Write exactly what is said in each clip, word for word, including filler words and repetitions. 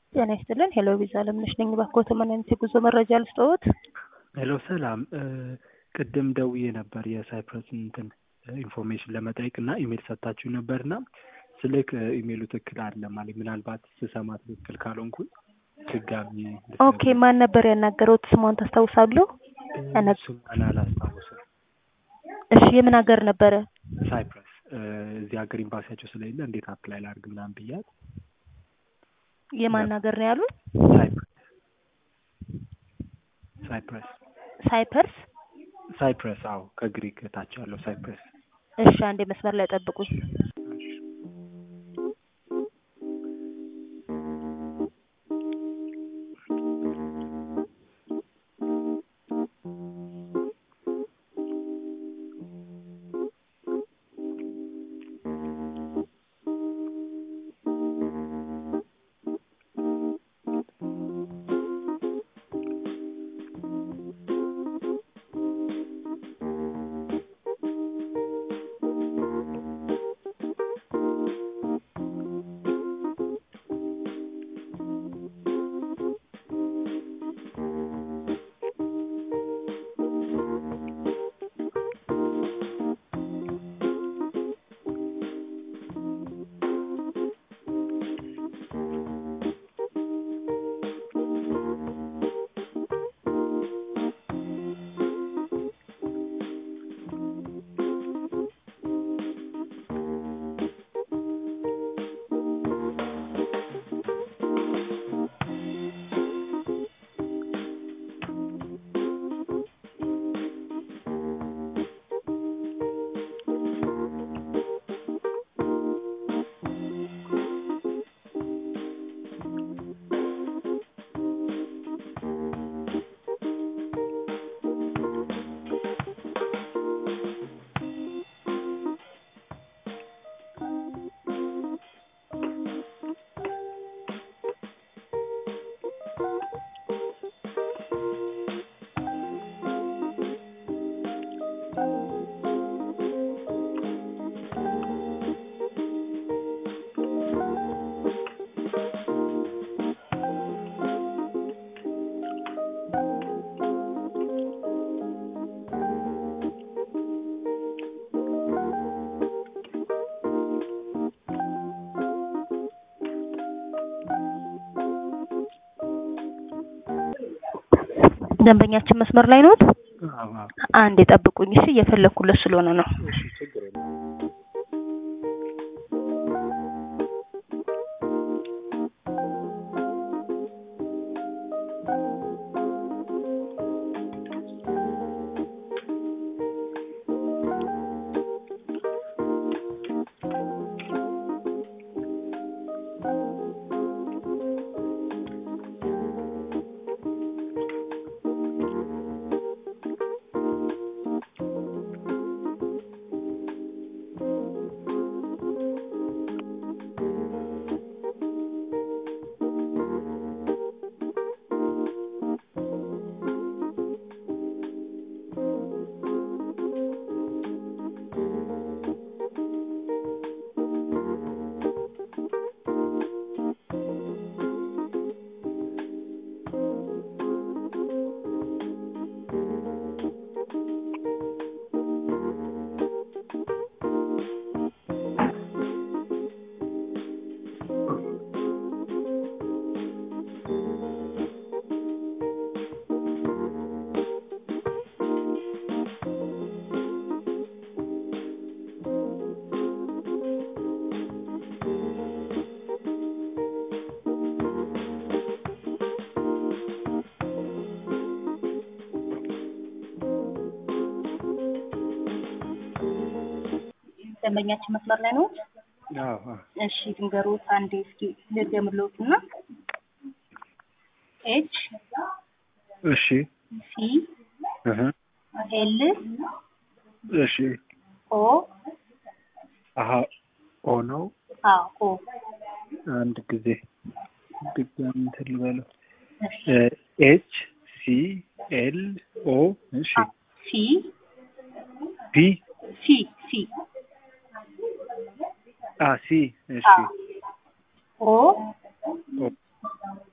ጤና ይስጥልን ሄሎ ቪዛ ለምነሽ ነኝ ባኮተ ማንነት የጉዞ መረጃ ልስጥዎት? ሄሎ ሰላም ቅድም ደውዬ ነበር የሳይፕረስ እንትን ኢንፎርሜሽን ለመጠየቅና ኢሜል ሰጣችሁ ነበርና ስልክ ኢሜሉ ትክክል አይደለም ማለት ምናልባት ስሰማ ትክክል ካልሆንኩኝ ድጋሚ ኦኬ ማን ነበር ያናገሩት ስሟን ታስታውሳሉ? ስሟን አላስታውስም። እሺ የምን ሀገር ነበረ? ሳይፕረስ እዚህ ሀገር ኤምባሲያቸው ስለሌለ እንዴት አፕላይ ላድርግ ምናምን ብያት። የማን ሀገር ነው ያሉት? ሳይፕረስ ሳይፕረስ ሳይፐርስ ሳይፕረስ አዎ ከግሪክ ታች ያለው ሳይፕረስ። እሺ አንዴ መስመር ላይ ጠብቁኝ። ደንበኛችን መስመር ላይ ነው? አዎ አዎ። አንዴ ጠብቁኝ እሺ እየፈለኩለት ስለሆነ ነው። እሺ ችግር የለም። ደንበኛችን መስመር ላይ ነው? አዎ አዎ። እሺ ድንገሮት አንዴ እስኪ ልደምልዎትና ኤች እሺ ሲ እህ ኤል እሺ ኦ አሃ ኦ ነው። አዎ ኦ አንድ ጊዜ ድጋሚ እንትን ልበለው። ኤች ሲ ኤል ኦ እሺ ሲ ፒ ሲ ሲ አ ሲ እሺ ኦ ኦ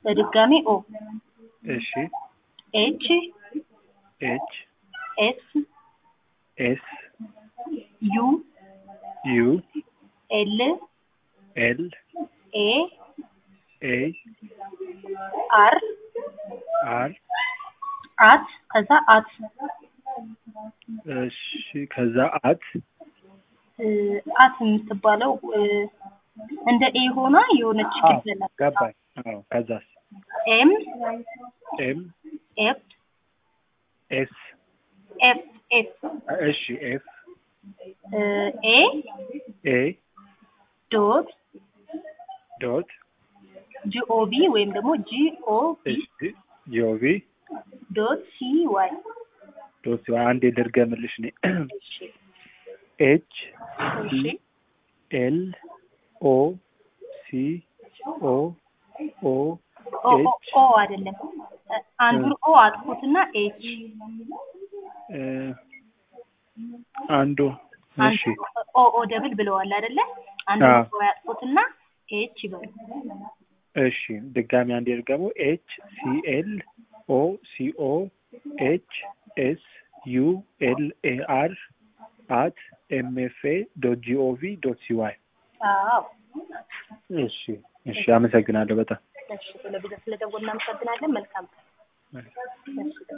በድጋሚ ኦ እሺ ኤች ኤች ኤስ ኤስ ዩ ዩ ኤል ኤል ኤ ኤ አር አር አት ከዛ አት እሺ ከዛ አት አት የምትባለው እንደ ኤ ሆና የሆነች ክፍል ገባኝ። አዎ ከዛስ ኤም ኤም ኤፍ ኤስ ኤፍ ኤፍ እሺ ኤፍ ኤ ኤ ዶት ዶት ጂኦቪ ወይም ደግሞ ጂኦቪ እሺ ጂኦቪ ዶት ሲ ዋይ ዶት ዋይ አንዴ ልድገምልሽ እኔ እሺ ኤች እሺ ኤል ኦ ሲ ኦ ኦ ኦ ኤች ኦ አይደለም አንዱን ኦ አጥፉትና ኤች አንዱ እሺ ኦ ኦ ደብል ብለዋል አይደለ? አንዱን ኦ ያጥፉትና ኤች ይበሉ። እሺ ድጋሚ አንዴ ድገሙ። ኤች ሲ ኤል ኦ ሲ ኦ ኤች ኤስ ዩ ኤል ኤ አር አት ኤም ኤፍ ኤ ዶት ጂ ኦ ቪ ዶት ሲ ዋይ። አዎ እሺ እሺ አመሰግናለሁ በጣም። እሺ ስለዚህ ስለደወልን እናመሰግናለን። መልካም